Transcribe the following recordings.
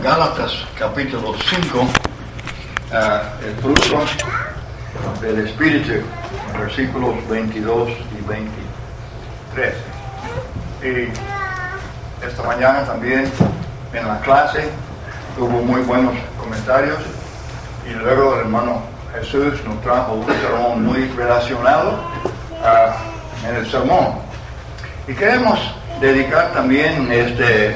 Gálatas capítulo 5, el fruto del Espíritu, versículos 22 y 23. Y esta mañana también en la clase hubo muy buenos comentarios y luego el hermano Jesús nos trajo un sermón muy relacionado en el sermón. Y queremos dedicar también el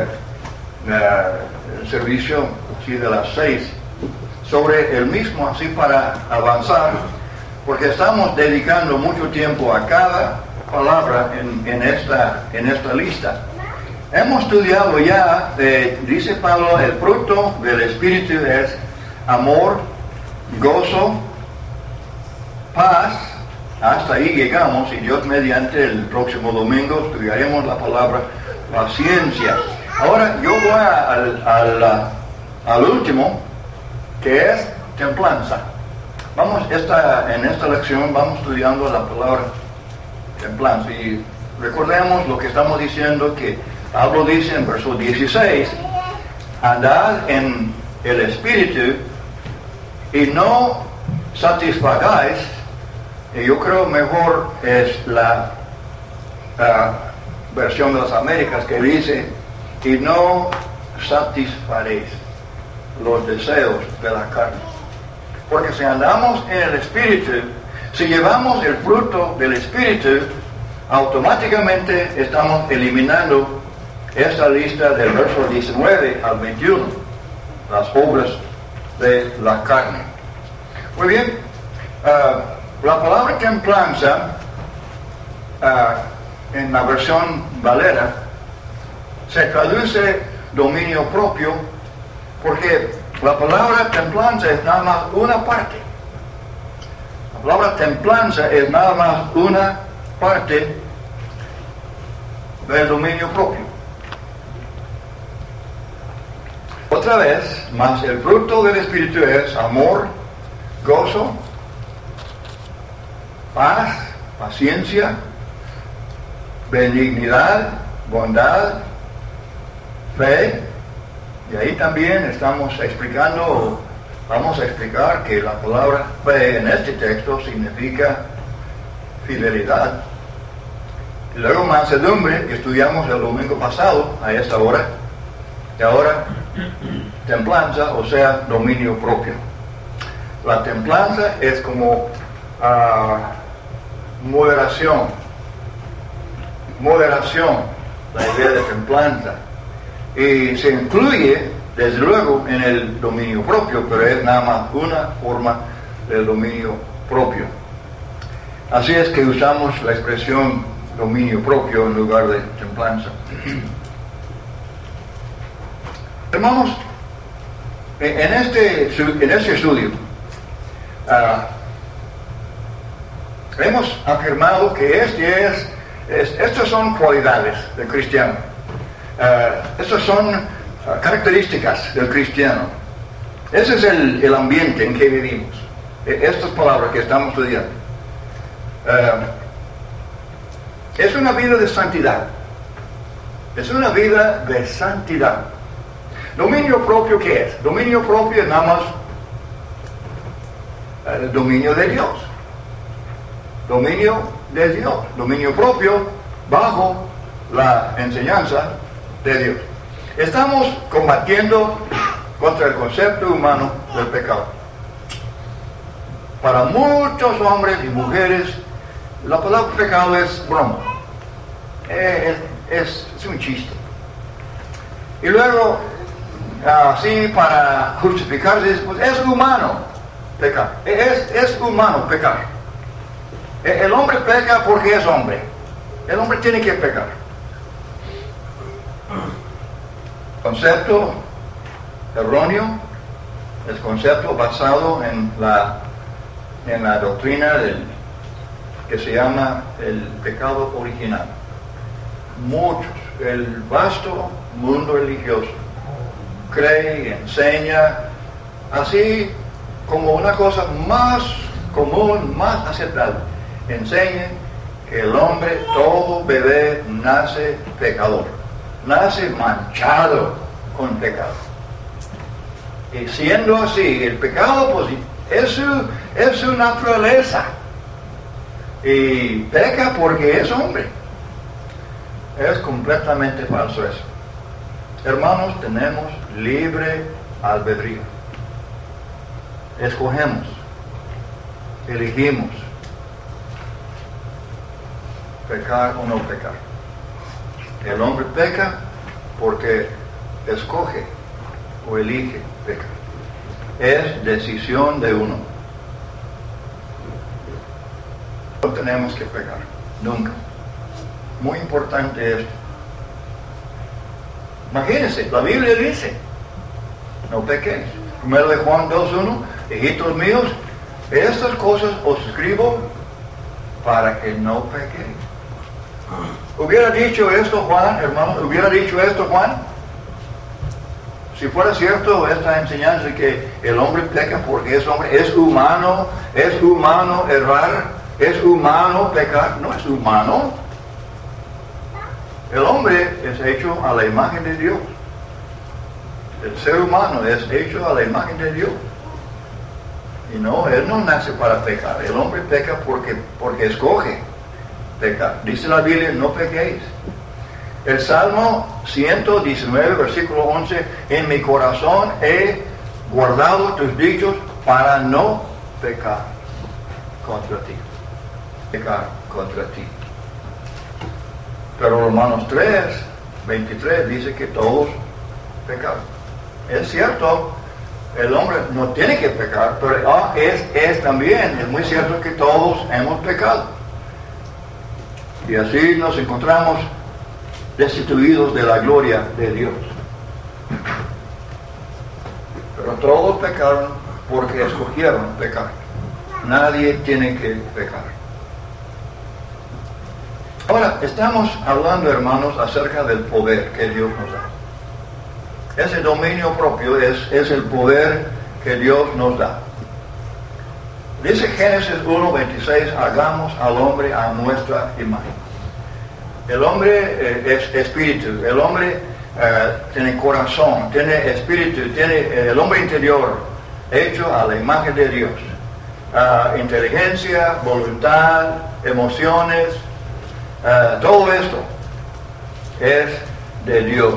servicio así de las 6 sobre el mismo, así para avanzar, porque estamos dedicando mucho tiempo a cada palabra en esta lista. Hemos estudiado ya, dice Pablo, el fruto del Espíritu es amor, gozo, paz. Hasta ahí llegamos y Dios mediante el próximo domingo estudiaremos la palabra paciencia. Ahora yo voy al último, que es templanza. En esta lección vamos estudiando la palabra templanza y recordemos lo que estamos diciendo, que Pablo dice en verso 16, andad en el Espíritu y no satisfagáis. Y yo creo mejor es la versión de las Américas que dice, y no satisfaréis los deseos de la carne. Porque si andamos en el Espíritu, si llevamos el fruto del Espíritu, automáticamente estamos eliminando esta lista del verso 19 al 21, las obras de la carne. Muy bien, la palabra templanza en la versión Valera se traduce dominio propio, porque la palabra templanza es nada más una parte. La palabra templanza es nada más una parte del dominio propio. Otra vez, más el fruto del Espíritu es amor, gozo, paz, paciencia, benignidad, bondad, fe. Y ahí también vamos a explicar que la palabra fe en este texto significa fidelidad. Y luego mansedumbre, que estudiamos el domingo pasado a esta hora. Y ahora templanza, o sea, dominio propio. La templanza es como moderación, la idea de templanza, y se incluye desde luego en el dominio propio, pero es nada más una forma del dominio propio. Así es que usamos la expresión dominio propio en lugar de templanza. Hermanos, en este estudio hemos afirmado que estas son cualidades del cristiano. Estas son características del cristiano. Ese es el ambiente en que vivimos. Estas palabras que estamos estudiando. Es una vida de santidad. Es una vida de santidad. Dominio propio, ¿qué es? Dominio propio es nada más el dominio de Dios. Dominio de Dios. Dominio propio bajo la enseñanza de Dios. Estamos combatiendo contra el concepto humano del pecado. Para muchos hombres y mujeres, la palabra pecado es broma. Es un chiste. Y luego, así para justificarse, pues, es humano pecar. Es humano pecar. El hombre peca porque es hombre. El hombre tiene que pecar. Concepto erróneo, es concepto basado en la doctrina que se llama el pecado original. El vasto mundo religioso cree y enseña así como una cosa más común, más aceptable. Enseña que el hombre, todo bebé, nace pecador, nace manchado con pecado. Y siendo así, el pecado pues, es su naturaleza. Y peca porque es hombre. Es completamente falso eso. Hermanos, tenemos libre albedrío. Escogemos, elegimos pecar o no pecar. El hombre peca porque escoge o elige pecar. Es decisión de uno. No tenemos que pecar, nunca. Muy importante esto. Imagínense, la Biblia dice, no pequéis. Primero de Juan 2:1, hijitos míos, estas cosas os escribo para que no pequéis. ¿Hubiera dicho esto Juan, hermano? ¿Hubiera dicho esto Juan? Si fuera cierto esta enseñanza de que el hombre peca porque es hombre, es humano errar, es humano pecar, no es humano. El hombre es hecho a la imagen de Dios. El ser humano es hecho a la imagen de Dios. Y no, él no nace para pecar. El hombre peca porque escoge pecar. Dice la Biblia, no pequéis. El Salmo 119, versículo 11, en mi corazón he guardado tus dichos para no pecar contra ti. Pecar contra ti. Pero Romanos 3, 23 dice que todos pecaron. Es cierto, el hombre no tiene que pecar, pero es también, es muy cierto que todos hemos pecado. Y así nos encontramos destituidos de la gloria de Dios. Pero todos pecaron porque escogieron pecar. Nadie tiene que pecar. Ahora, estamos hablando, hermanos, acerca del poder que Dios nos da. Ese dominio propio es el poder que Dios nos da. Dice Génesis 1:26, hagamos al hombre a nuestra imagen. El hombre es espíritu, el hombre tiene corazón, tiene espíritu, tiene el hombre interior, hecho a la imagen de Dios. Inteligencia, voluntad, emociones, todo esto es de Dios.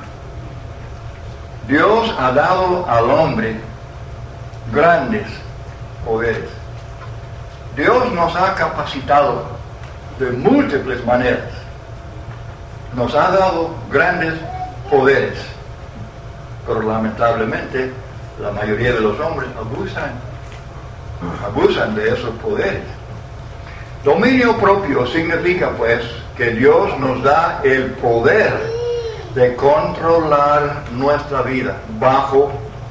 Dios ha dado al hombre grandes poderes. Dios nos ha capacitado de múltiples maneras. Nos ha dado grandes poderes. Pero lamentablemente la mayoría de los hombres abusan de esos poderes. Dominio propio significa pues que Dios nos da el poder de controlar nuestra vida bajo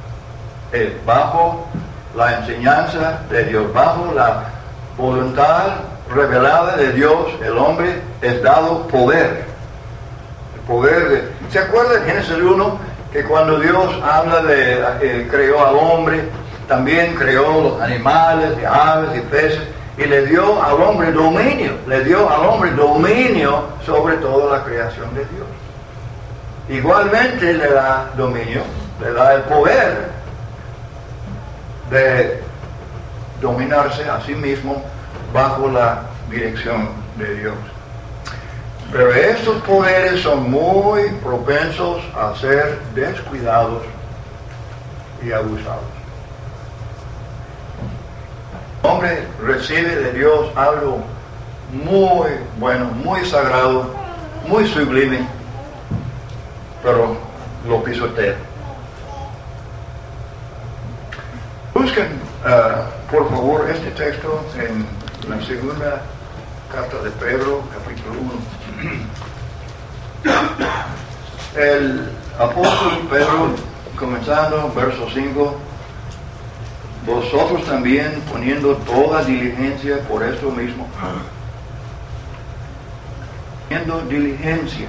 la enseñanza de Dios, bajo la voluntad revelada de Dios. El hombre es dado poder. El poder de... ¿Se acuerdan en Génesis 1 que cuando Dios habla de creó al hombre, también creó los animales, y aves y peces, y le dio al hombre dominio, sobre toda la creación de Dios? Igualmente le da dominio, le da el poder de dominarse a sí mismo bajo la dirección de Dios. Pero estos poderes son muy propensos a ser descuidados y abusados. El hombre recibe de Dios algo muy bueno, muy sagrado, muy sublime, pero lo pisotea. Busquen, por favor, este texto en la segunda carta de Pedro, capítulo 1. El apóstol Pedro, comenzando verso 5, vosotros también poniendo toda diligencia por esto mismo. Poniendo diligencia,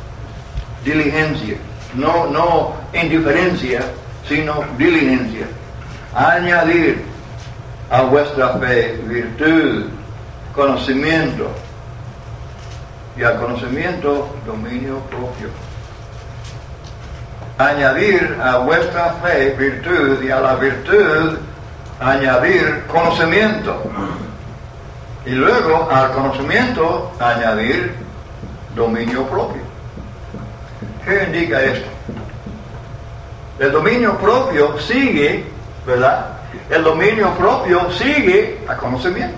no indiferencia, sino diligencia. Añadir a vuestra fe virtud, conocimiento, y al conocimiento dominio propio. añadir a vuestra fe virtud, y a la virtud añadir conocimiento. Y luego al conocimiento añadir dominio propio. ¿Qué indica esto? El dominio propio sigue, ¿verdad? El dominio propio sigue a conocimiento.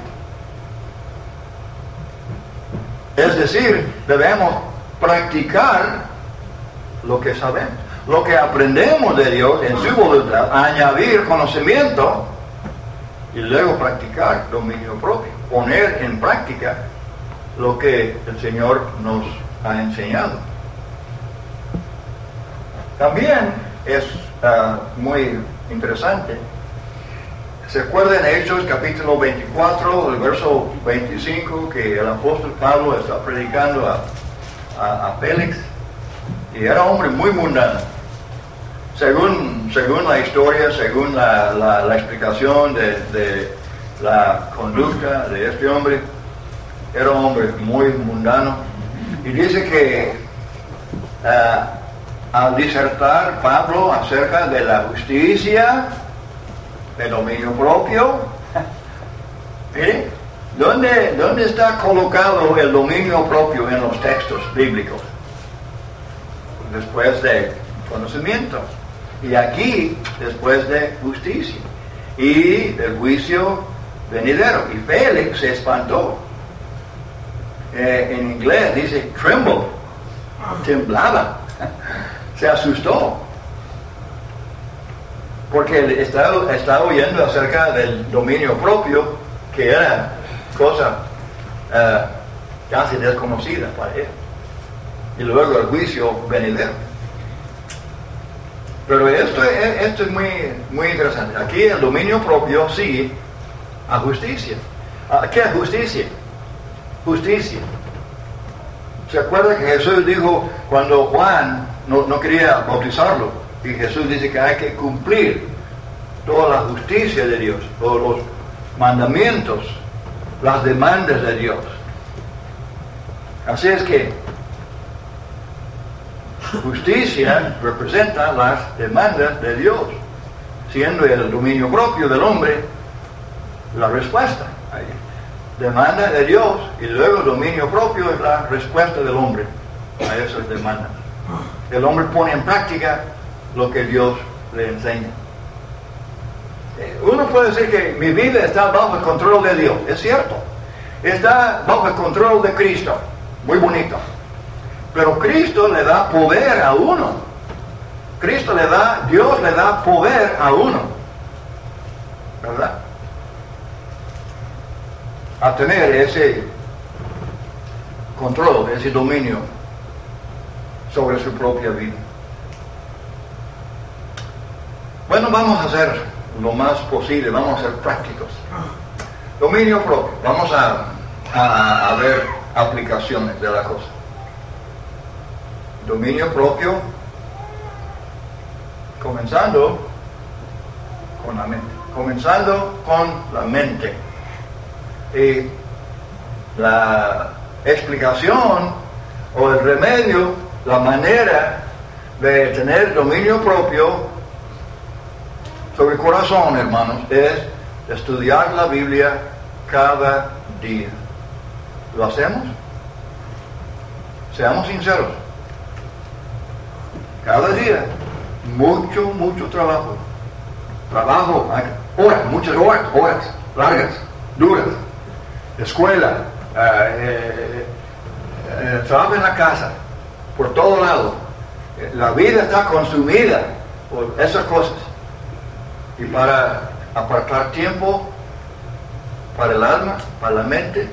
Es decir, debemos practicar lo que sabemos, lo que aprendemos de Dios en su voluntad, añadir conocimiento y luego practicar dominio propio, poner en práctica lo que el Señor nos ha enseñado. También es muy interesante. ¿Se acuerdan en Hechos capítulo 24, el verso 25, que el apóstol Pablo está predicando a Félix? Y era un hombre muy mundano. Según la historia, según la explicación de la conducta de este hombre, era un hombre muy mundano. Y dice que al disertar Pablo acerca de la justicia, el dominio propio, mire, ¿dónde está colocado el dominio propio en los textos bíblicos? Después de conocimiento. Y aquí, después de justicia. Y del juicio venidero. Y Félix se espantó. En inglés dice tremble. Temblaba. Se asustó. Porque está oyendo acerca del dominio propio, que era cosa casi desconocida para él. Y luego el juicio venidero. Pero esto es muy interesante. Aquí el dominio propio sigue a justicia. ¿Qué es justicia? Justicia. ¿Se acuerda que Jesús dijo cuando Juan no quería bautizarlo? Y Jesús dice que hay que cumplir toda la justicia de Dios, todos los mandamientos, las demandas de Dios. Así es que justicia representa las demandas de Dios, siendo el dominio propio del hombre la respuesta. Demanda de Dios y luego el dominio propio es la respuesta del hombre a esas demandas. El hombre pone en práctica lo que Dios le enseña. Uno puede decir que mi vida está bajo el control de Dios. Es cierto. Está bajo el control de Cristo. Muy bonito. Pero Cristo le da poder a uno. Dios le da poder a uno. ¿Verdad? A tener ese control, ese dominio sobre su propia vida. Bueno, vamos a hacer lo más posible, vamos a ser prácticos. Dominio propio, vamos a ver aplicaciones de la cosa. Dominio propio, comenzando con la mente. Comenzando con la mente. Y la explicación o el remedio, la manera de tener dominio propio sobre el corazón, hermanos, es estudiar la Biblia cada día. ¿Lo hacemos? Seamos sinceros. Cada día, mucho trabajo. Horas, muchas horas, largas, duras. Escuela, trabajo en la casa, por todo lado. La vida está consumida por esas cosas. Y para apartar tiempo para el alma, para la mente,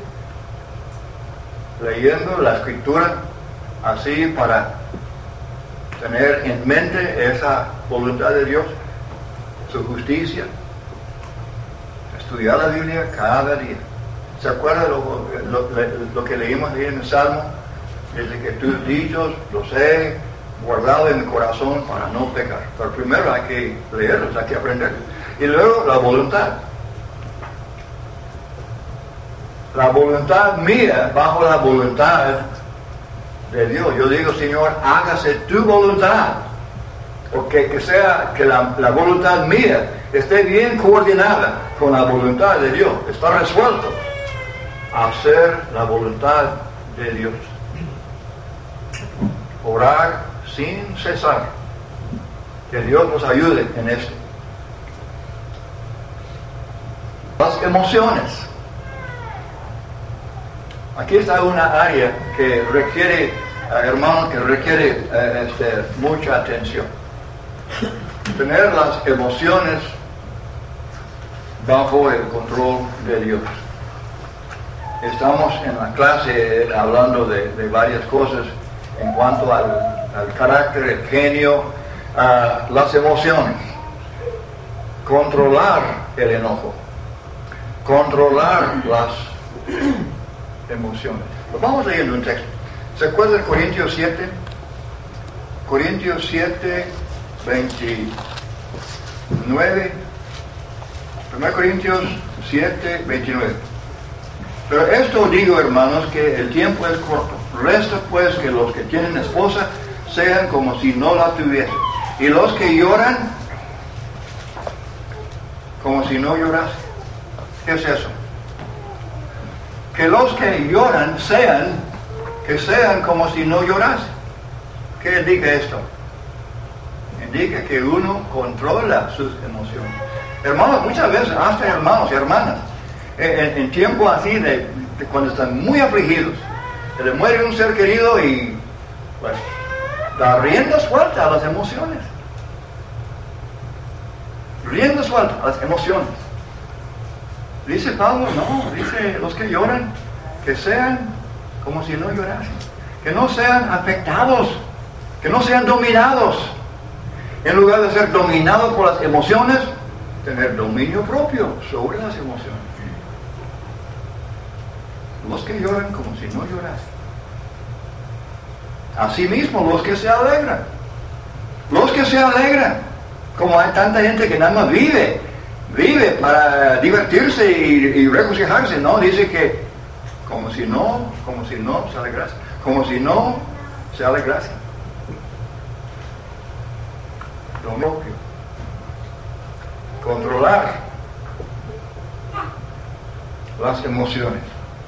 leyendo la escritura, así para tener en mente esa voluntad de Dios, su justicia, estudiar la Biblia cada día. ¿Se acuerda lo que leímos ahí en el Salmo? Dice que tus dichos los he guardado en mi corazón para no pecar. Pero primero hay que leerlos, hay que aprenderlos. Y luego la voluntad. La voluntad mía bajo la voluntad de Dios. Yo digo, Señor, hágase tu voluntad o que la voluntad mía esté bien coordinada con la voluntad de Dios. Está resuelto a hacer la voluntad de Dios. Orar sin cesar. Que Dios nos ayude en esto. Las emociones. Aquí está una área que requiere, hermanos, que requiere mucha atención. Tener las emociones bajo el control de Dios. Estamos en la clase hablando de varias cosas en cuanto al carácter, el genio, las emociones. Controlar el enojo. Controlar las emociones. Vamos leyendo un texto. ¿Se acuerdan de Corintios 7? Corintios 7, 29. 1 Corintios 7, 29. Pero esto digo, hermanos, que el tiempo es corto. Resta pues que los que tienen esposa sean como si no la tuviesen. Y los que lloran, como si no llorasen. ¿Qué es eso? Que los que lloran sean como si no llorasen. ¿Qué indica esto? Indica que uno controla sus emociones. Hermanos, muchas veces, hasta hermanos y hermanas, en tiempo así de cuando están muy afligidos, se le muere un ser querido y pues da rienda suelta a las emociones. Rienda suelta a las emociones. Dice Pablo, no, dice los que lloran, que sean como si no llorasen, que no sean afectados, que no sean dominados. En lugar de ser dominados por las emociones, tener dominio propio sobre las emociones. Los que lloran como si no llorasen. Asimismo, los que se alegran. Los que se alegran. Como hay tanta gente que nada más vive para divertirse y regocijarse, no, dice que como si no se alegrase, como si no se alegrase. Dominio propio. Controlar las emociones.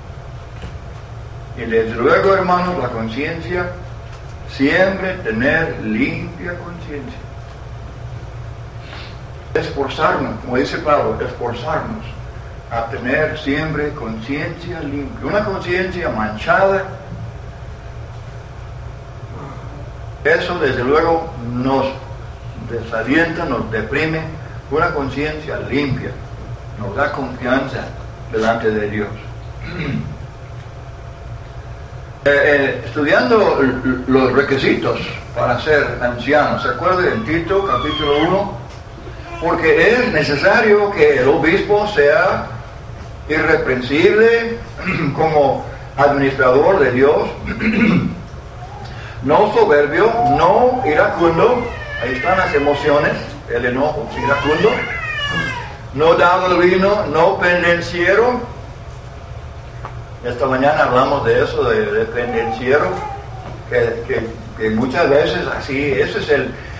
Y desde luego, hermanos, la conciencia, siempre tener limpia conciencia. Esforzarnos, como dice Pablo, esforzarnos a tener siempre conciencia limpia. Una conciencia manchada, eso desde luego nos desalienta, nos deprime. Una conciencia limpia nos da confianza delante de Dios. Estudiando los requisitos para ser anciano, ¿se acuerdan en Tito capítulo 1? Porque es necesario que el obispo sea irreprensible como administrador de Dios, no soberbio, no iracundo, ahí están las emociones, el enojo, iracundo, no dado al vino, no pendenciero. Esta mañana hablamos de eso, de pendenciero, que muchas veces así, ese es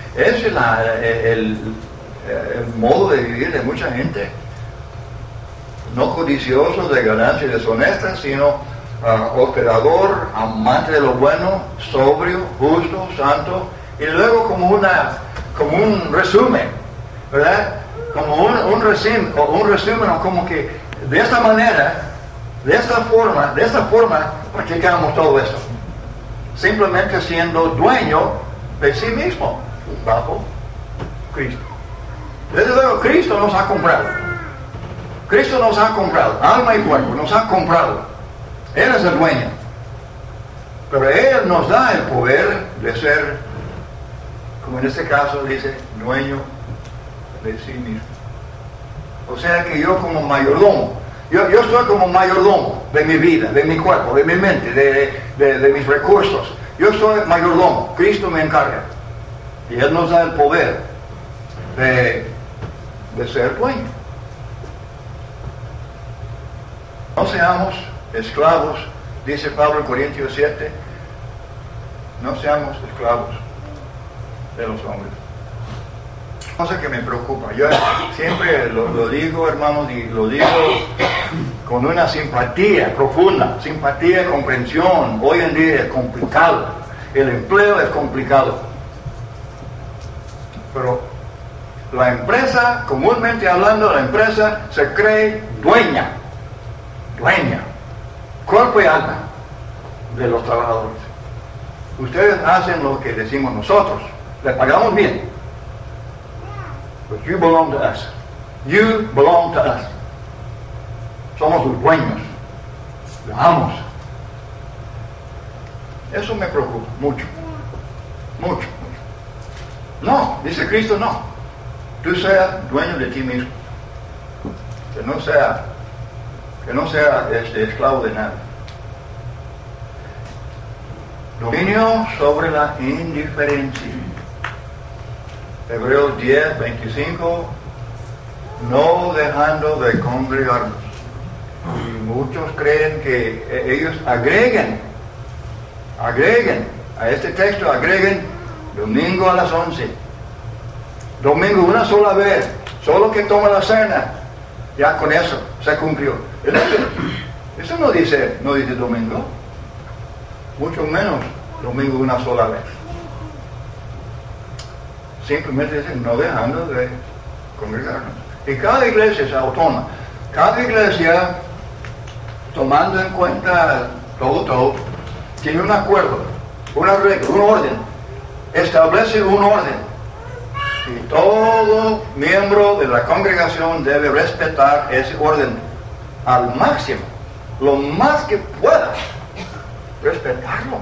el modo de vivir de mucha gente. No codicioso de ganancias deshonestas, sino operador, amante de lo bueno, sobrio, justo, santo, y luego como un resumen, ¿verdad? Como un resumen, como que de esta manera, de esta forma practicamos todo eso. Simplemente siendo dueño de sí mismo, bajo Cristo. Desde luego, Cristo nos ha comprado. Cristo nos ha comprado, alma y cuerpo, nos ha comprado. Él es el dueño. Pero Él nos da el poder de ser, como en este caso dice, dueño de sí mismo. O sea que yo como mayordomo, yo soy como mayordomo de mi vida, de mi cuerpo, de mi mente, de mis recursos. Yo soy mayordomo, Cristo me encarga. Y Él nos da el poder de ser dueño. No seamos esclavos, dice Pablo en Corintios 7, no seamos esclavos de los hombres. cosa que me preocupa. Yo siempre lo digo, hermanos, y lo digo con una simpatía profunda, simpatía, comprensión. Hoy en día es complicado, el empleo es complicado. Pero la empresa, comúnmente hablando, la empresa se cree dueña, cuerpo y alma de los trabajadores. Ustedes hacen lo que decimos nosotros, les pagamos bien. But you belong to us. You belong to us. Somos los dueños. Los amos. Eso me preocupa mucho. Mucho. No, dice Cristo, no. Tú seas dueño de ti mismo. Que no sea esclavo de nada. Dominio sobre la indiferencia. Hebreos 10, 25, no dejando de congregarnos. Y muchos creen que ellos agreguen a este texto, agreguen domingo a las 11, domingo una sola vez, solo que toma la cena, ya con eso se cumplió. Eso no dice domingo, mucho menos domingo una sola vez. Simplemente dicen no dejando de congregarnos. Y cada iglesia es autónoma. Cada iglesia, tomando en cuenta todo, tiene un acuerdo, una regla, un orden. Establece un orden. Y todo miembro de la congregación debe respetar ese orden al máximo, lo más que pueda, respetarlo.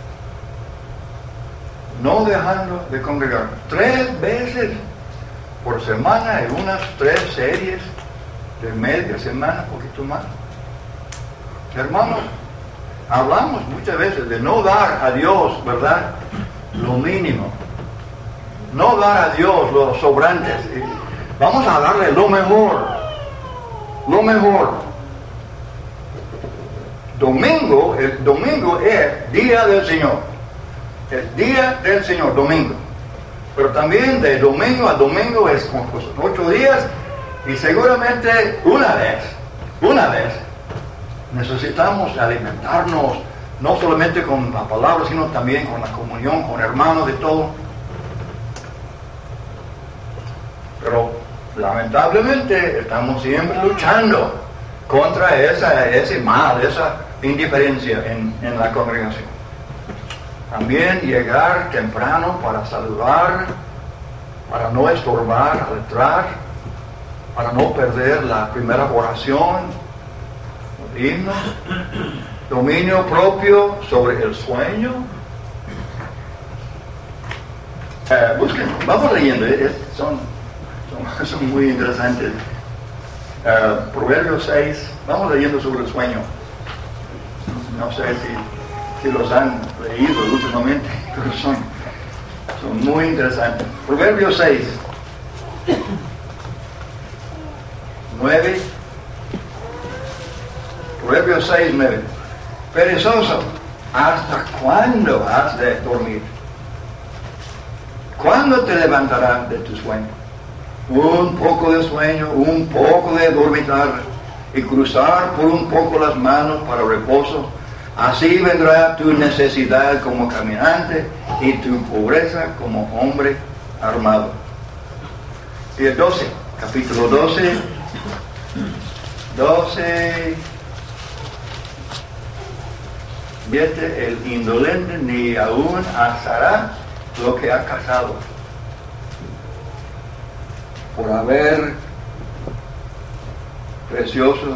No dejando de congregar 3 veces por semana en unas 3 series de media semana, un poquito más. Hermanos, hablamos muchas veces de no dar a Dios, ¿verdad?, lo mínimo. No dar a Dios los sobrantes. Vamos a darle lo mejor. El domingo es día del Señor. El día del Señor, domingo. Pero también de domingo a domingo es 8 días, y seguramente una vez necesitamos alimentarnos, no solamente con la palabra, sino también con la comunión, con hermanos, de todo. Pero lamentablemente estamos siempre luchando contra ese mal, esa indiferencia en la congregación. También llegar temprano para saludar, para no estorbar al entrar, para no perder la primera oración, los himnos, dominio propio sobre el sueño. Busquen, vamos leyendo, son muy interesantes. Proverbios 6, vamos leyendo sobre el sueño. No sé si los han leído últimamente, pero son muy interesantes. Proverbios 6, 9. Proverbios 6, 9. Perezoso, ¿hasta cuándo has de dormir? ¿Cuándo te levantarás de tu sueño? Un poco de sueño, un poco de dormitar, y cruzar por un poco las manos para reposo. Así vendrá tu necesidad como caminante y tu pobreza como hombre armado. Y el 12, capítulo 12. El indolente ni aún asará lo que ha cazado, por haber precioso,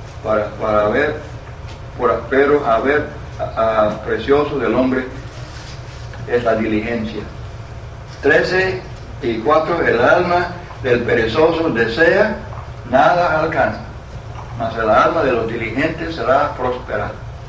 pero haber precioso del hombre es la diligencia. 13 y 4, el alma del perezoso desea, nada alcanza, mas el alma de los diligentes será próspera.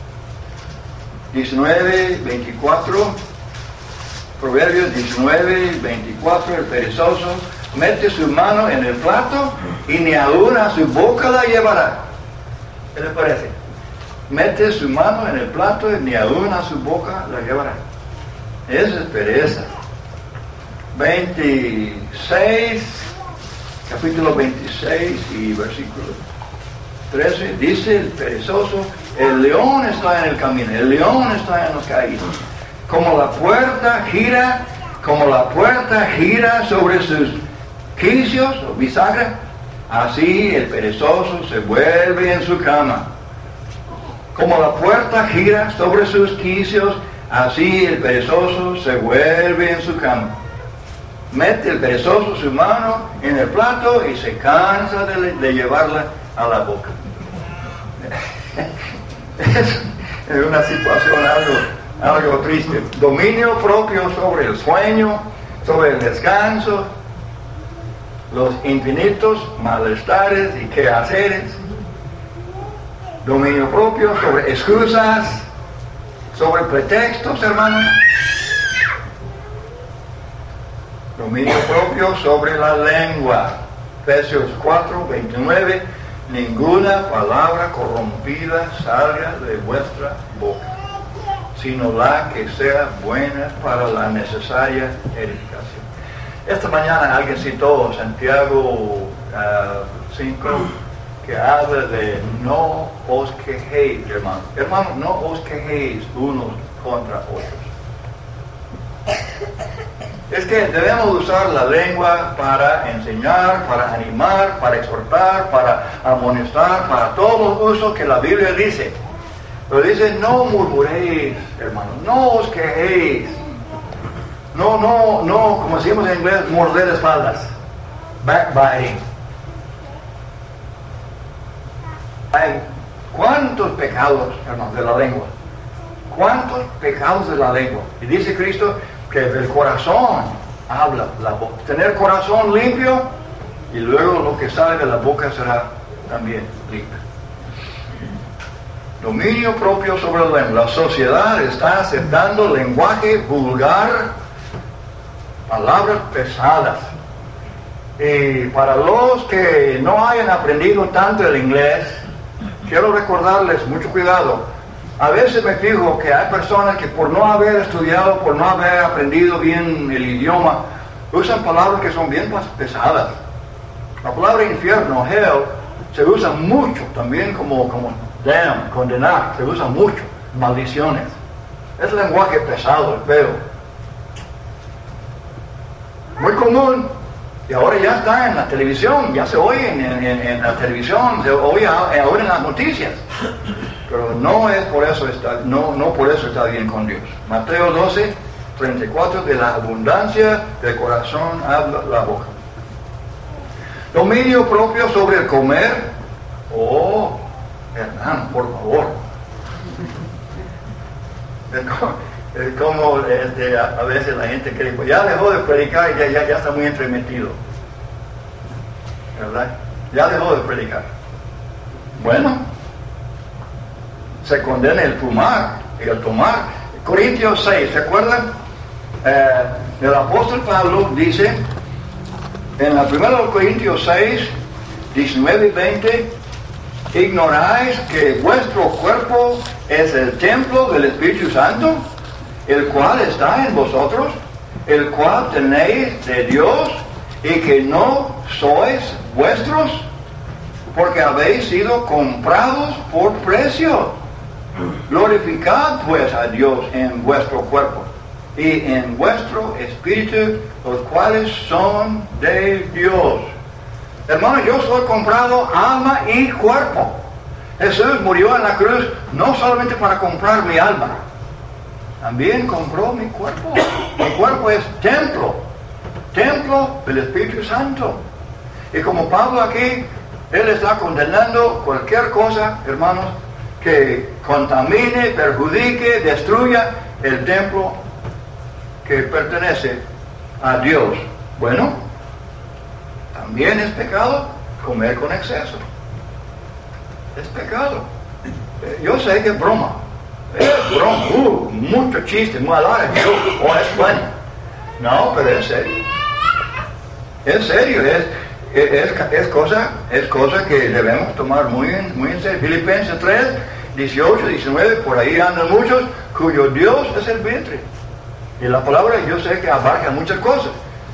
19, 24, Proverbios 19, 24, el perezoso mete su mano en el plato y ni aún a su boca la llevará. ¿Qué le parece? Mete su mano en el plato y ni aún a su boca la llevará. Esa es pereza. 26, capítulo 26 y versículo 13, dice el perezoso, el león está en el camino, el león está en los caídos. Como la puerta gira sobre sus quicios o bisagra, así el perezoso se vuelve en su cama. Como la puerta gira sobre sus quicios, así el perezoso se vuelve en su cama. Mete el perezoso su mano en el plato y se cansa de llevarla a la boca. Es una situación algo triste. Dominio propio sobre el sueño, sobre el descanso, los infinitos malestares y quehaceres. Dominio propio sobre excusas, sobre pretextos, hermanos. Dominio propio sobre la lengua. Efesios 4:29. Ninguna palabra corrompida salga de vuestra boca, sino la que sea buena para la necesaria edificación. Esta mañana alguien citó Santiago 5, que habla de no os quejéis, hermanos. Hermanos, no os quejéis unos contra otros. Es que debemos usar la lengua para enseñar, para animar, para exhortar, para amonestar, para todos los usos que la Biblia dice. Pero dice, no murmuréis, hermanos, no os quejéis. No, como decimos en inglés, morder espaldas. Backbiting. Hay cuántos pecados, hermanos, de la lengua. ¿Cuántos pecados de la lengua? Y dice Cristo que del corazón habla la boca. Tener corazón limpio y luego lo que sale de la boca será también limpio. Dominio propio sobre la lengua. La sociedad está aceptando lenguaje vulgar, palabras pesadas. Y para los que no hayan aprendido tanto el inglés, quiero recordarles mucho cuidado. A veces me fijo que hay personas que por no haber estudiado, por no haber aprendido bien el idioma, usan palabras que son bien pesadas. La palabra infierno, hell, se usa mucho también como damn, condenar, se usa mucho, maldiciones. Es lenguaje pesado, feo. Muy común, y ahora ya está en la televisión, ya se oye en la televisión, se oye ahora en las noticias. Pero no es por eso no por eso está bien con Dios. Mateo 12:34, de la abundancia del corazón habla la boca. Dominio propio sobre el comer. Oh, hermano, por favor. Es como a veces la gente cree, pues ya dejó de predicar y ya está muy entremetido. ¿Verdad? Ya dejó de predicar. Bueno, se condena el fumar y el tomar. Corintios 6, ¿se acuerdan? El apóstol Pablo dice en la primera de Corintios 6, 19 y 20, ¿ignoráis que vuestro cuerpo es el templo del Espíritu Santo, el cual está en vosotros, el cual tenéis de Dios, y que no sois vuestros, porque habéis sido comprados por precio? Glorificad pues a Dios en vuestro cuerpo y en vuestro espíritu, los cuales son de Dios. Hermano, yo soy comprado alma y cuerpo. Jesús murió en la cruz no solamente para comprar mi alma, también compró mi cuerpo. Mi cuerpo es templo del Espíritu Santo. Y como Pablo aquí, él está condenando cualquier cosa, hermanos, que contamine, perjudique, destruya el templo que pertenece a Dios. Bueno, también es pecado comer con exceso. Es pecado. Yo sé que es broma. Es broma. Mucho chiste, muy alarme. Es bueno. No, pero es serio. Es serio. Es cosa que debemos tomar muy en serio. Filipenses 3, 18, 19, por ahí andan muchos cuyo Dios es el vientre. Y la palabra yo sé que abarca muchas cosas,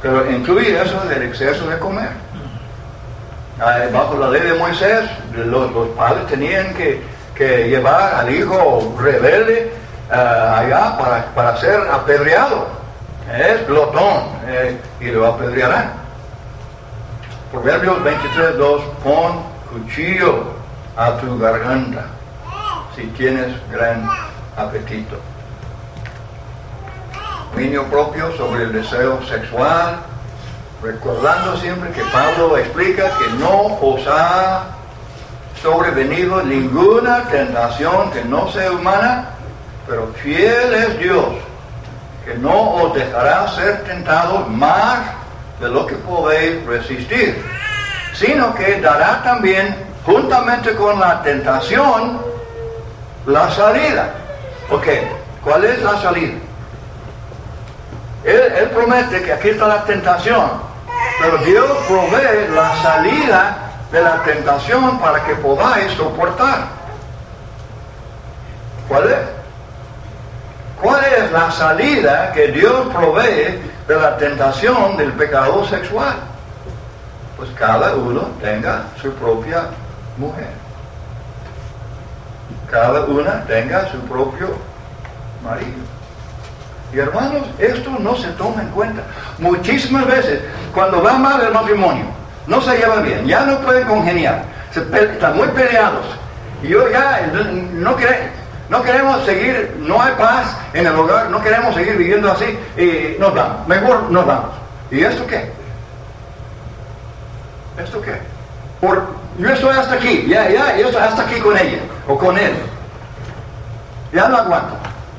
Pero incluye eso del exceso de comer. Bajo la ley de Moisés, los padres tenían que llevar al hijo rebelde allá para ser apedreado. Es glotón y lo apedrearán. Proverbios 23:2, pon cuchillo a tu garganta si tienes gran apetito. Dominio propio sobre el deseo sexual, recordando siempre que Pablo explica que no os ha sobrevenido ninguna tentación que no sea humana, pero fiel es Dios, que no os dejará ser tentados más de lo que podéis resistir, sino que dará también, juntamente con la tentación, la salida. Ok, ¿cuál es la salida? Él promete que aquí está la tentación, pero Dios provee la salida de la tentación para que podáis soportar. ¿Cuál es? ¿Cuál es la salida que Dios provee de la tentación del pecado sexual? Pues cada uno tenga su propia mujer. Cada una tenga su propio marido. Y hermanos, esto no se toma en cuenta. Muchísimas veces, cuando va mal el matrimonio, no se lleva bien, ya no pueden congeniar, están muy peleados. Y yo ya no queremos seguir, no hay paz en el hogar, no queremos seguir viviendo así, y nos vamos, mejor nos vamos. ¿Y esto qué? ¿Esto qué? Yo estoy hasta aquí, yo estoy hasta aquí con ella, o con él. Ya no aguanto.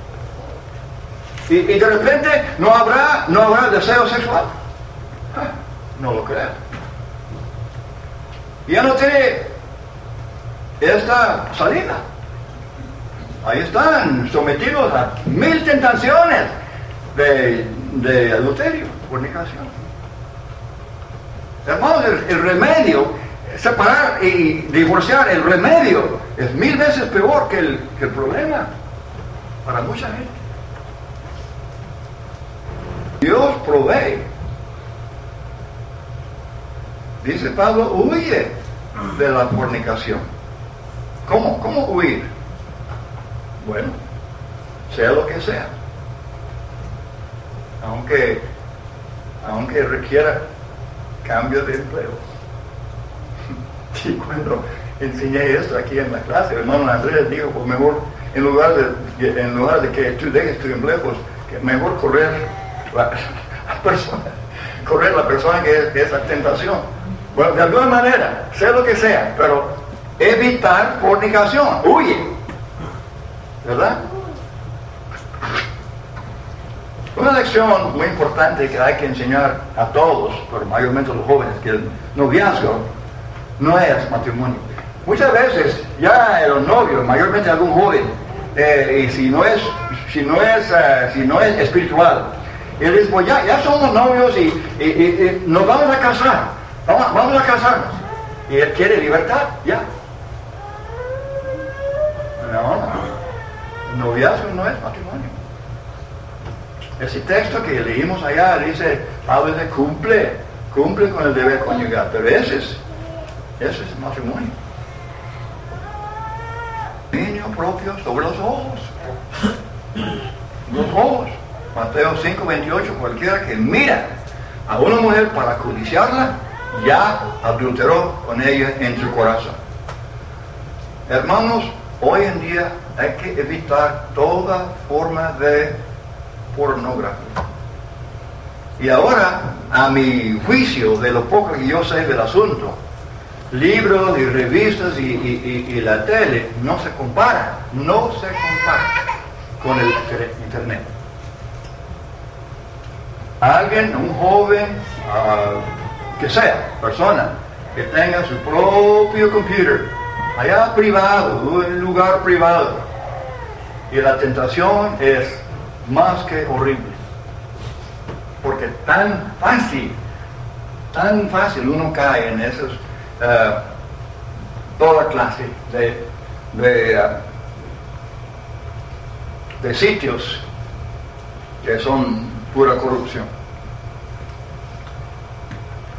Y de repente no habrá deseo sexual. No lo creo. Ya no tiene esta salida. Ahí están sometidos a 1000 tentaciones de adulterio, fornicación. Hermanos, el remedio, separar y divorciar, el remedio es 1000 veces peor que el problema para mucha gente. Dios provee. Dice Pablo, huye de la fornicación. ¿Cómo huir? Bueno, sea lo que sea. Aunque requiera cambio de empleo. Y cuando enseñé esto aquí en la clase, el hermano Andrés dijo, pues mejor, en lugar de que tú dejes tu empleo, pues que mejor correr la persona que es la tentación. Bueno, de alguna manera, sea lo que sea, pero evitar fornicación, huye, ¿verdad? Una lección muy importante que hay que enseñar a todos, pero mayormente a los jóvenes, que el noviazgo no es matrimonio. Muchas veces ya los novios, mayormente algún joven, y si no es espiritual, él dice, pues ya somos novios y nos vamos a casar, vamos a casarnos. Y él quiere libertad, ya. No, noviazgo no es matrimonio. Ese texto que leímos allá dice, Pablo dice, cumple con el deber conyugal, pero ese es matrimonio. Dominio propio sobre los ojos. Los ojos. Mateo 5:28, cualquiera que mira a una mujer para codiciarla, ya adulteró con ella en su corazón. Hermanos, hoy en día hay que evitar toda forma de pornografía. Y ahora, a mi juicio, de lo poco que yo sé del asunto, libros y revistas y la tele no se comparan con el internet. Alguien, un joven, que sea, persona, que tenga su propio computer, allá privado, un lugar privado, y la tentación es más que horrible, porque tan fácil uno cae en esos toda clase de sitios que son pura corrupción.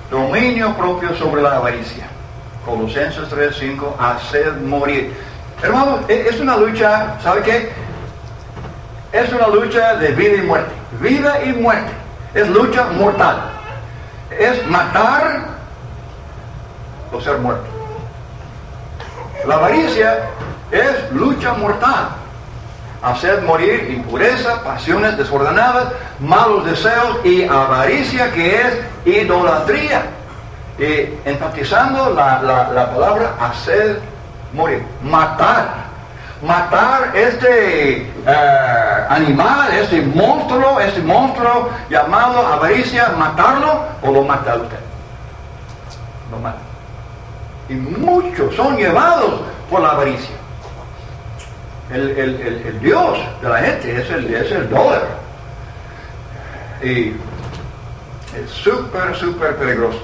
dominio propio sobre la avaricia. Colosenses 3:5, haced morir. Hermanos, es una lucha, ¿sabe qué? Es una lucha de vida y muerte. Vida y muerte. Es lucha mortal. Es matar o ser muerto. La avaricia es lucha mortal. Hacer morir impureza, pasiones desordenadas, malos deseos y avaricia, que es idolatría. Y enfatizando la palabra hacer morir, matar. Matar este animal, este monstruo llamado avaricia, matarlo o lo mata usted. Lo mata. Y muchos son llevados por la avaricia. El Dios de la gente es el dólar. Y es súper peligroso.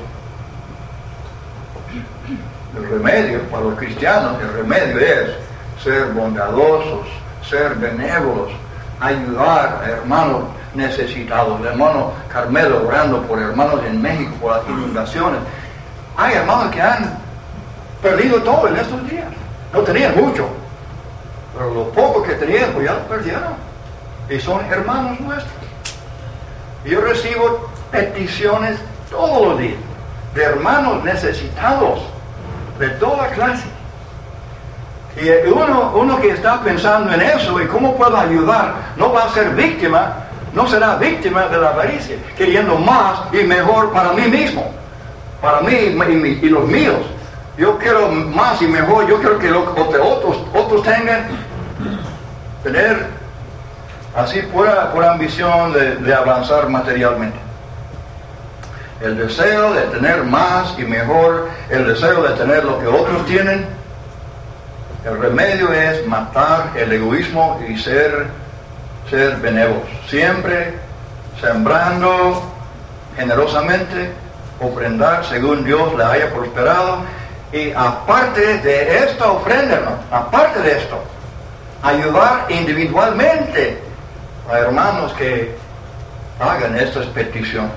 El remedio para los cristianos, el remedio es ser bondadosos, ser benévolos, ayudar a hermanos necesitados. El hermano Carmelo orando por hermanos en México por las inundaciones. Hay hermanos que han perdido todo en estos días. No tenían mucho, pero lo poco que tenían pues ya lo perdieron. Y son hermanos nuestros. Y yo recibo peticiones todos los días de hermanos necesitados de toda clase. Y uno que está pensando en eso y cómo puedo ayudar, no va a ser víctima, no será víctima de la avaricia, queriendo más y mejor para mí mismo, para mí y los míos. Yo quiero más y mejor, yo quiero que otros tengan, tener así por ambición de avanzar materialmente. El deseo de tener más y mejor, el deseo de tener lo que otros tienen. El remedio es matar el egoísmo y ser benévolos. Siempre sembrando generosamente, ofrendar según Dios le haya prosperado. Y aparte de esta ofrenda, ¿no? Aparte de esto, ayudar individualmente a hermanos que hagan estas peticiones.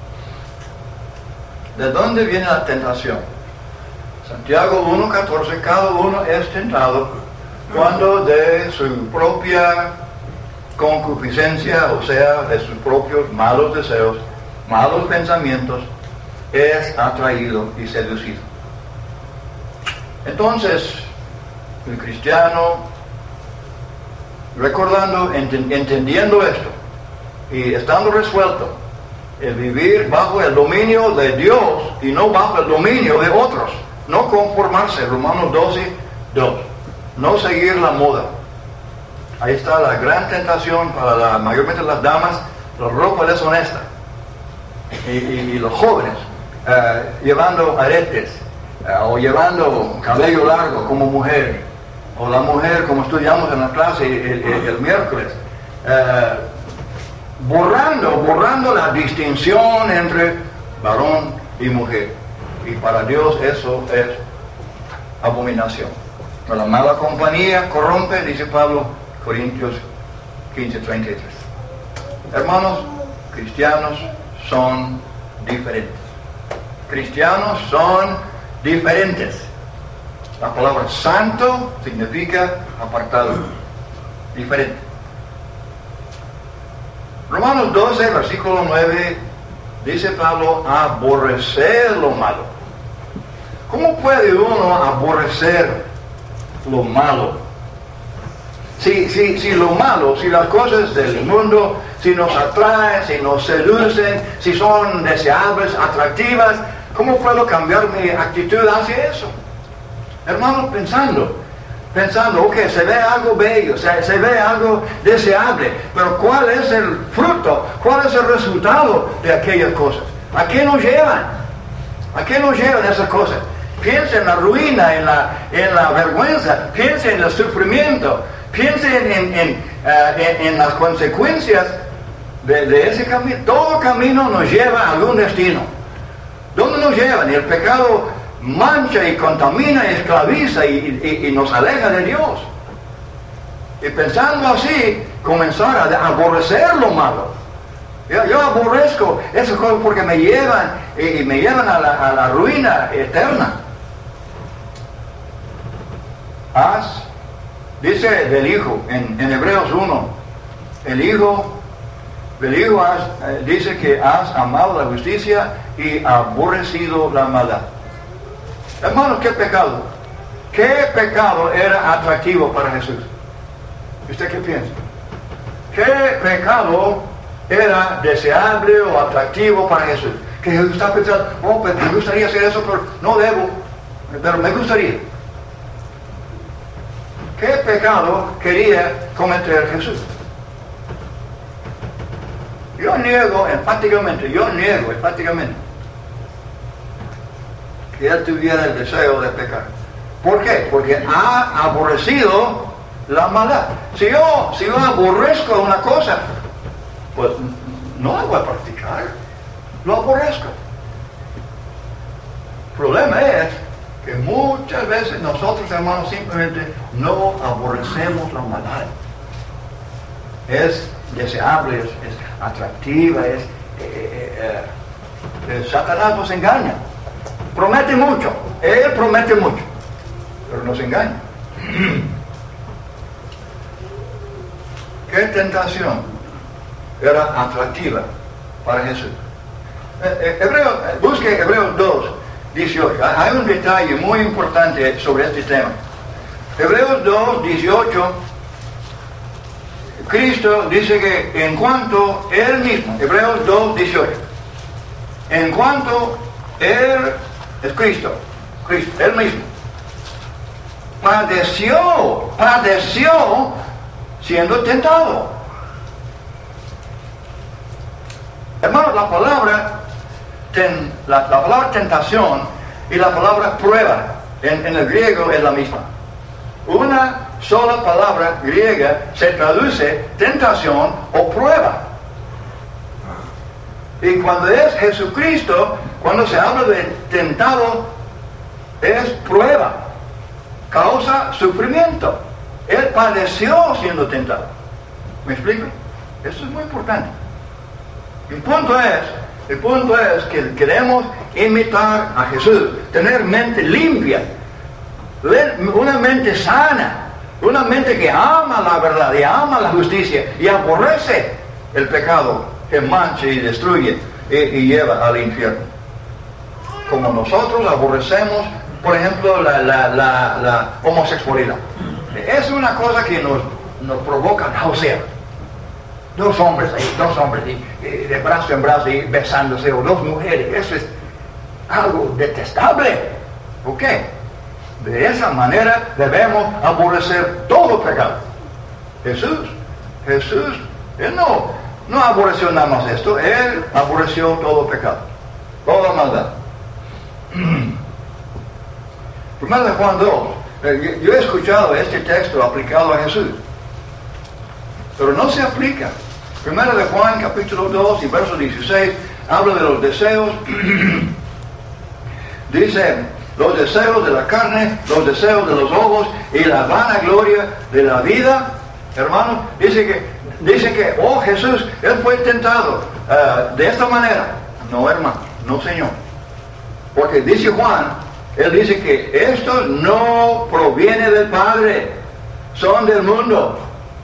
¿De dónde viene la tentación? Santiago 1:14, cada uno es tentado cuando de su propia concupiscencia, o sea, de sus propios malos deseos, malos pensamientos, es atraído y seducido. Entonces, el cristiano, recordando, entendiendo esto, y estando resuelto, el vivir bajo el dominio de Dios y no bajo el dominio de otros. No conformarse, Romanos 12:2. No seguir la moda. Ahí está la gran tentación para mayormente las damas, la ropa deshonesta. Y los jóvenes, llevando aretes, o llevando cabello largo como mujer, o la mujer como estudiamos en la clase el miércoles. Borrando la distinción entre varón y mujer. Y para Dios eso es abominación. La mala compañía corrompe, dice Pablo, Corintios 15:33. Hermanos, cristianos son diferentes. Cristianos son diferentes. La palabra santo significa apartado, diferente. Romanos 12, versículo 9, dice Pablo, aborrecer lo malo. ¿Cómo puede uno aborrecer lo malo? Si lo malo, si las cosas del mundo, si nos atraen, si nos seducen, si son deseables, atractivas, ¿cómo puedo cambiar mi actitud hacia eso? Hermanos, pensando, ok, se ve algo bello, se ve algo deseable, pero ¿cuál es el fruto? ¿Cuál es el resultado de aquellas cosas? ¿A qué nos llevan? ¿A qué nos llevan esas cosas? Piensa en la ruina, en la vergüenza, piensa en el sufrimiento, piensa en las consecuencias de ese camino. Todo camino nos lleva a algún destino. ¿Dónde nos llevan? Y el pecado mancha y contamina y esclaviza y nos aleja de Dios. Y pensando así, comenzar a aborrecer lo malo. Yo aborrezco esas cosas porque me llevan y me llevan a la ruina eterna. Dice del Hijo en Hebreos 1, el Hijo dice que has amado la justicia y aborrecido la maldad. Hermanos, ¿qué pecado? ¿Qué pecado era atractivo para Jesús? ¿Usted qué piensa? ¿Qué pecado era deseable o atractivo para Jesús? Que Jesús está pensando, oh, pues me gustaría hacer eso, pero no debo, pero me gustaría. ¿Qué pecado quería cometer Jesús? Yo niego enfáticamente que él tuviera el deseo de pecar. ¿Por qué? Porque ha aborrecido la maldad. Si yo aborrezco una cosa, pues no la voy a practicar, lo aborrezco. El problema es que muchas veces nosotros, hermanos, simplemente no aborrecemos la maldad. Es deseable, es atractiva, Satanás nos engaña. Promete mucho, él promete mucho, pero nos engaña. ¿Qué tentación era atractiva para Jesús? Busque Hebreos 2, 18. Hay un detalle muy importante sobre este tema. Hebreos 2, 18. Cristo dice que en cuanto Él mismo, Hebreos 2, 18, en cuanto Él es Cristo, Él mismo, padeció siendo tentado. Hermano, la palabra tentación y la palabra prueba en el griego es la misma. Una sola palabra griega se traduce tentación o prueba. Y cuando es Jesucristo, cuando se habla de tentado, es prueba, causa sufrimiento. Él padeció siendo tentado. ¿Me explico? Eso es muy importante. El punto es que queremos imitar a Jesús, tener mente limpia, una mente sana, una mente que ama la verdad y ama la justicia y aborrece el pecado que mancha y destruye y lleva al infierno. Como nosotros aborrecemos, por ejemplo, la homosexualidad. Es una cosa que nos provoca náusea. Dos hombres de brazo en brazo y besándose, o dos mujeres, eso es algo detestable. ¿Por qué? De esa manera debemos aborrecer todo pecado. Jesús, Él no aborreció nada más esto, Él aborreció todo pecado, toda maldad. Primero de Juan 2, yo he escuchado este texto aplicado a Jesús, pero no se aplica. Primero de Juan, capítulo 2 y verso 16, habla de los deseos. Dice, los deseos de la carne, los deseos de los ojos y la vanagloria de la vida. Hermanos, dice que, oh Jesús, Él fue tentado de esta manera. No, hermano, no, Señor. Porque dice Juan, Él dice que esto no proviene del Padre, son del mundo.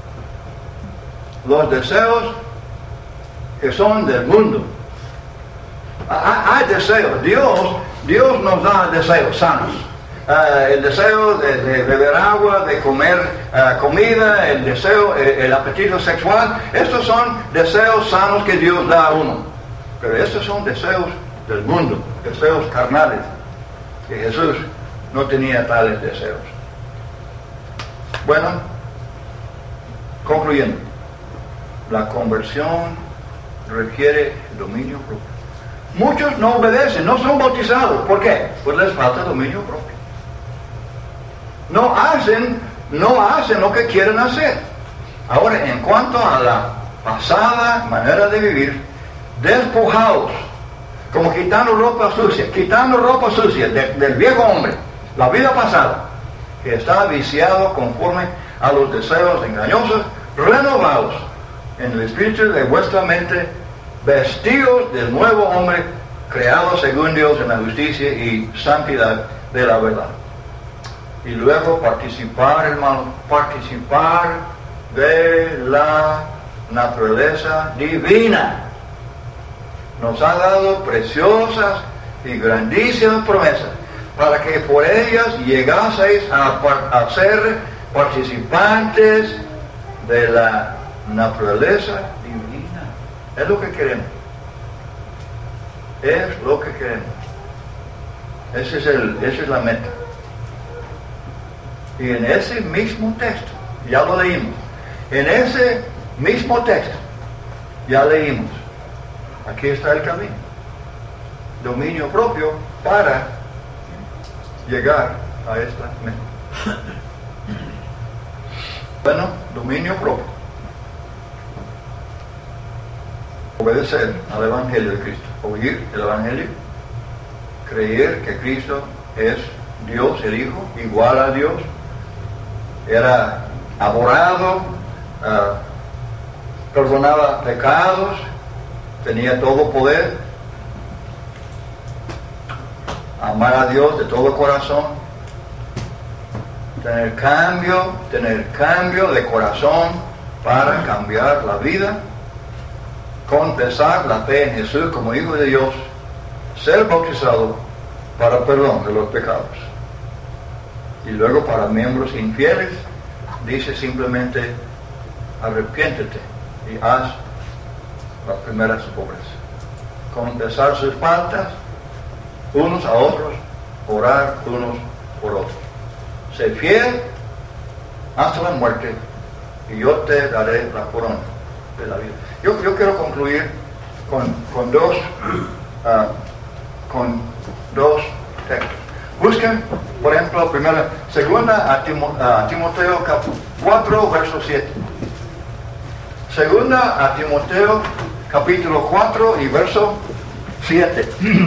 Los deseos que son del mundo. Hay deseos. Dios nos da deseos sanos. El deseo de beber agua, de comer comida, el deseo, el apetito sexual. Estos son deseos sanos que Dios da a uno. Pero estos son deseos del mundo, deseos carnales. Que Jesús no tenía tales deseos. Bueno, concluyendo. La conversión requiere dominio propio. Muchos no obedecen, no son bautizados. ¿Por qué? Pues les falta dominio propio. No hacen lo que quieren hacer. Ahora, en cuanto a la pasada manera de vivir, despojados, como quitando ropa sucia del viejo hombre, la vida pasada, que está viciado conforme a los deseos engañosos, renovados en el espíritu de vuestra mente, vestidos del nuevo hombre, creado según Dios en la justicia y santidad de la verdad. Y luego participar, hermano, participar de la naturaleza divina. Nos ha dado preciosas y grandísimas promesas para que por ellas llegaseis a ser participantes de la naturaleza divina. Es lo que queremos. Es lo que queremos. Esa es la meta. Y en ese mismo texto, ya lo leímos, en ese mismo texto, ya leímos, aquí está el camino. Dominio propio para llegar a esta meta. Bueno, dominio propio. Obedecer al Evangelio de Cristo. Oír el Evangelio. Creer que Cristo es Dios, el Hijo, igual a Dios. Era adorado, perdonaba pecados, tenía todo poder. Amar a Dios de todo corazón. Tener cambio de corazón para cambiar la vida. Confesar la fe en Jesús como Hijo de Dios. Ser bautizado para perdón de los pecados. Y luego para miembros infieles, dice simplemente, arrepiéntete y haz las primeras obras. Confesar sus faltas unos a otros, orar unos por otros. Sé fiel hasta la muerte y yo te daré la corona de la vida. Yo quiero concluir con dos textos. Busquen, por ejemplo, segunda a Timoteo 4, verso 7. Segunda a Timoteo capítulo 4 y verso 7.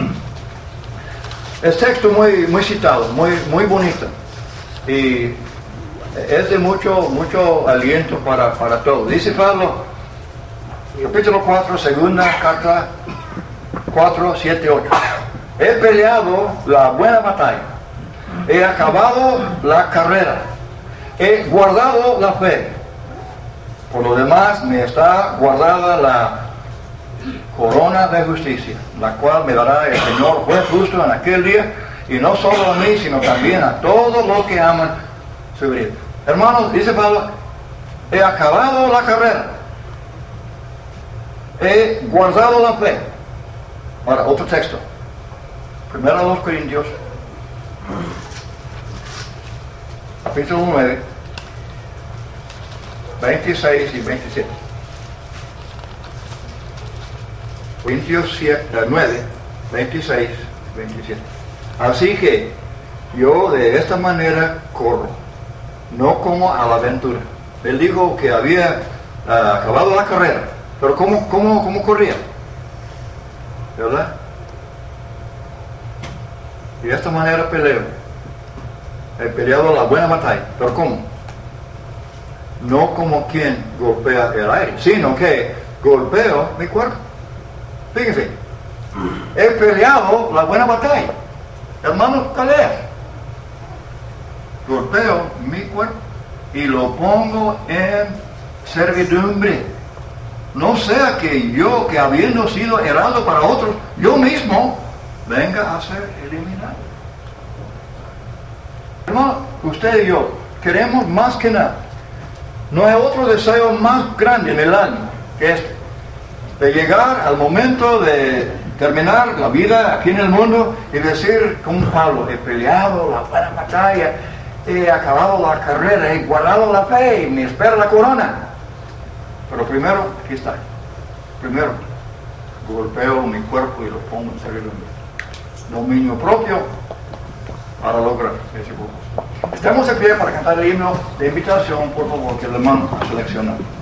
Es texto muy citado, muy bonito. Y es de mucho aliento para todos. Dice Pablo, capítulo 4, segunda carta 4, 7, 8. He peleado la buena batalla, he acabado la carrera, he guardado la fe. Por lo demás me está guardada la corona de justicia, la cual me dará el Señor juez justo en aquel día, y no solo a mí, sino también a todos los que aman su vida. Hermanos, dice Pablo, he acabado la carrera, he guardado la fe. Ahora, otro texto. Primero a los Corintios, capítulo 9, 26 y 27. Corintios 9, 26 y 27. Así que yo de esta manera corro, no como a la aventura. Él dijo que había acabado la carrera, pero ¿cómo corría? ¿Verdad? Y de esta manera peleo. He peleado la buena batalla. ¿Pero cómo? No como quien golpea el aire, sino que golpeo mi cuerpo. Fíjense. He peleado la buena batalla. Hermanos, ¿cuál es? Golpeo mi cuerpo y lo pongo en servidumbre. No sea que yo, que habiendo sido heraldo para otros, yo mismo venga a ser eliminado. Hermano, usted y yo queremos más que nada. No hay otro deseo más grande en el alma que este, de llegar al momento de terminar la vida aquí en el mundo y decir como Pablo, he peleado la buena batalla, he acabado la carrera, he guardado la fe y me espera la corona. Pero primero, aquí está. Primero, golpeo mi cuerpo y lo pongo en servidumbre. Dominio propio para lograr ese propósito. Estamos de pie para cantar el himno de invitación, por favor, que el hermano selecciona.